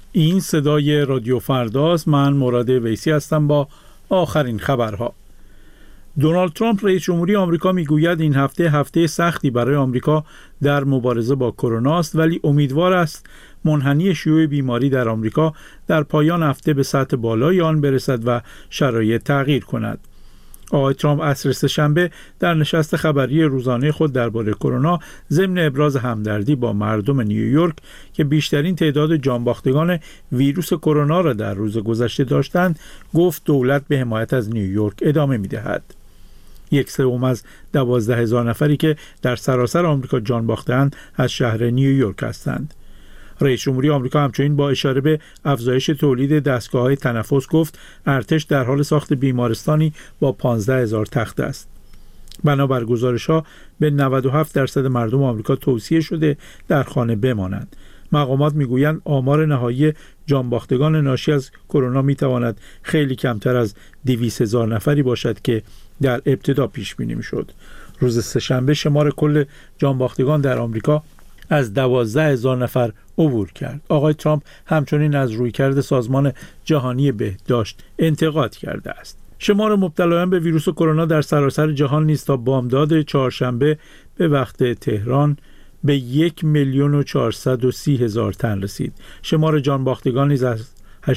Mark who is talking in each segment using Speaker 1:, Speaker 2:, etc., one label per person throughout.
Speaker 1: این صدای رادیو فرداست. من مراد ویسی هستم با آخرین خبرها. دونالد ترامپ رئیس جمهوری آمریکا میگوید این هفته سختی برای آمریکا در مبارزه با کرونا است، ولی امیدوار است منحنی شیوع بیماری در آمریکا در پایان هفته به سطح بالای آن برسد و شرایط تغییر کند. آقای ترامپ عصر سه‌شنبه در نشست خبری روزانه خود درباره کرونا ضمن ابراز همدردی با مردم نیویورک که بیشترین تعداد جانباختگان ویروس کرونا را در روز گذشته داشتند، گفت دولت به حمایت از نیویورک ادامه می‌دهد. 1/3 از 12,000 نفری که در سراسر آمریکا جان باخته‌اند از شهر نیویورک هستند. رئیس جمهوری آمریکا همچنین با اشاره به افزایش تولید دستگاه‌های تنفس گفت ارتش در حال ساخت بیمارستانی با 15,000 تخت است. بنابر گزارش‌ها به 97% مردم آمریکا توصیه شده در خانه بمانند. مقامات میگویند آمار نهایی جانباختگان ناشی از کرونا میتواند خیلی کمتر از 200,000 نفری باشد که در ابتدا پیش بینی میشد. روز سه‌شنبه شمار کل جانباختگان در آمریکا از 12,000 نفر عبور کرد. آقای ترامپ همچنین از رویکرد سازمان جهانی بهداشت انتقاد کرده است. شمار مبتلایان به ویروس کرونا در سراسر جهان نیز تا بامداد چهارشنبه به وقت تهران به 1,430,000 تن رسید. شمار جانباختگان نیز از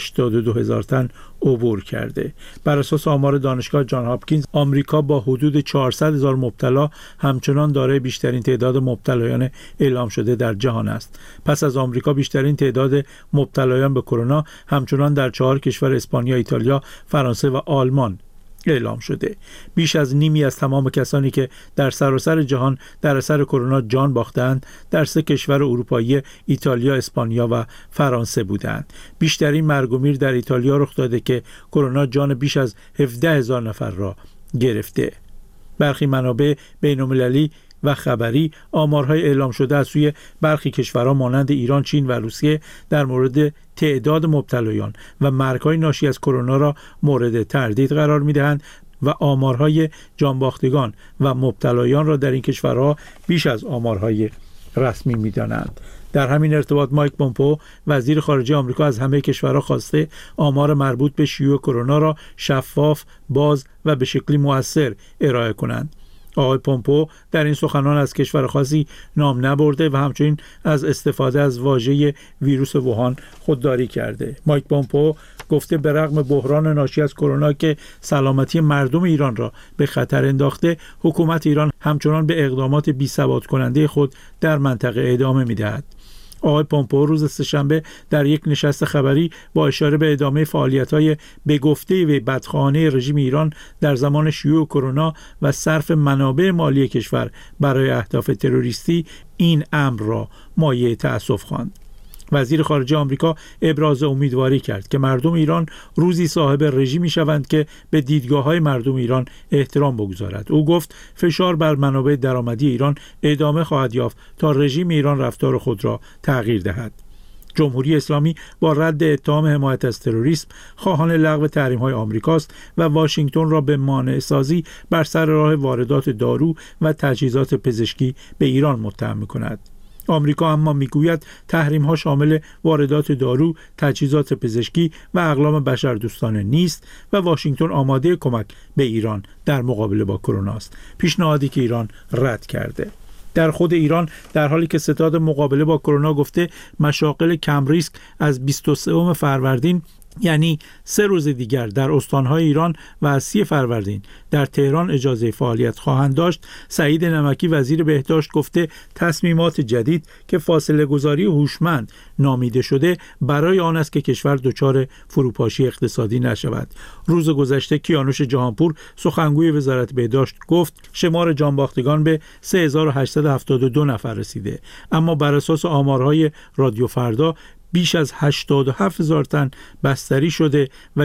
Speaker 1: 82,000 تن عبور کرده. بر اساس آمار دانشگاه جان هاپکینز، آمریکا با حدود 400,000 مبتلا همچنان دارای بیشترین تعداد مبتلایان اعلام شده در جهان است. پس از آمریکا بیشترین تعداد مبتلایان به کرونا همچنان در 4 کشور اسپانیا، ایتالیا، فرانسه و آلمان اعلام شده. بیش از نیمی از تمام کسانی که در سراسر جهان در اثر کرونا جان باختند در 3 کشور اروپایی ایتالیا، اسپانیا و فرانسه بودند. بیشترین مرگ و میر در ایتالیا رخ داده که کرونا جان بیش از 17,000 نفر را گرفته. برخی منابع بین‌المللی و خبری آمارهای اعلام شده از سوی برخی کشورها مانند ایران، چین و روسیه در مورد تعداد مبتلایان و مرگ‌های ناشی از کرونا را مورد تردید قرار می‌دهند و آمارهای جانباختگان و مبتلایان را در این کشورها بیش از آمارهای رسمی می‌دانند. در همین ارتباط مایک پومپئو وزیر خارجه آمریکا از همه کشورها خواسته آمار مربوط به شیوع کرونا را شفاف، باز و به شکلی مؤثر ارائه کنند. آقای پومپئو در این سخنان از کشور خاصی نام نبرده و همچنین از استفاده از واژه ویروس ووهان خودداری کرده. مایک پومپئو گفته به رغم بحران ناشی از کرونا که سلامتی مردم ایران را به خطر انداخته، حکومت ایران همچنان به اقدامات بی‌ثبات کننده خود در منطقه ادامه می‌دهد. آقای پومپئو روز سه‌شنبه در یک نشست خبری با اشاره به ادامه فعالیت‌های به گفته و بدخواهانه رژیم ایران در زمان شیوع کرونا و صرف منابع مالی کشور برای اهداف تروریستی این امر را مایه تأسف خواند. وزیر خارجه آمریکا ابراز امیدواری کرد که مردم ایران روزی صاحب رژیمی شوند که به دیدگاه‌های مردم ایران احترام بگذارد. او گفت فشار بر منابع درآمدی ایران ادامه خواهد یافت تا رژیم ایران رفتار خود را تغییر دهد. جمهوری اسلامی با رد اتهام حمایت از تروریسم خواهان لغو تحریم‌های آمریکاست و واشنگتن را به مانع سازی بر سر راه واردات دارو و تجهیزات پزشکی به ایران متهم می‌کند. آمریکا اما میگوید تحریم‌ها شامل واردات دارو، تجهیزات پزشکی و اقلام بشردوستانه نیست و واشنگتن آماده کمک به ایران در مقابله با کرونا است. پیشنهادی که ایران رد کرده. در خود ایران در حالی که ستاد مقابله با کرونا گفته مشاغل کم ریسک از 23 فروردین یعنی 3 روز دیگر در استانهای ایران و از 30 فروردین در تهران اجازه فعالیت خواهند داشت، سعید نمکی وزیر بهداشت گفته تصمیمات جدید که فاصله گذاری هوشمند نامیده شده برای آن است که کشور دچار فروپاشی اقتصادی نشود. روز گذشته کیانوش جهانپور سخنگوی وزارت بهداشت گفت شمار جانباختگان به 3872 نفر رسیده، اما بر اساس آمارهای رادیو فردا بیش از 87,000 تن بستری شده و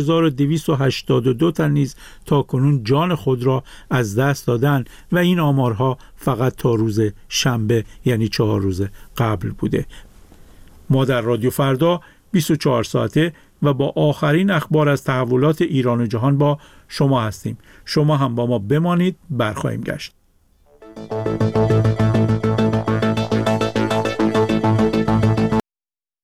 Speaker 1: 6,282 تن نیز تاکنون جان خود را از دست دادند و این آمارها فقط تا روز شنبه یعنی 4 روز قبل بوده. ما در رادیو فردا 24 ساعته و با آخرین اخبار از تحولات ایران و جهان با شما هستیم. شما هم با ما بمانید، برخواهیم گشت.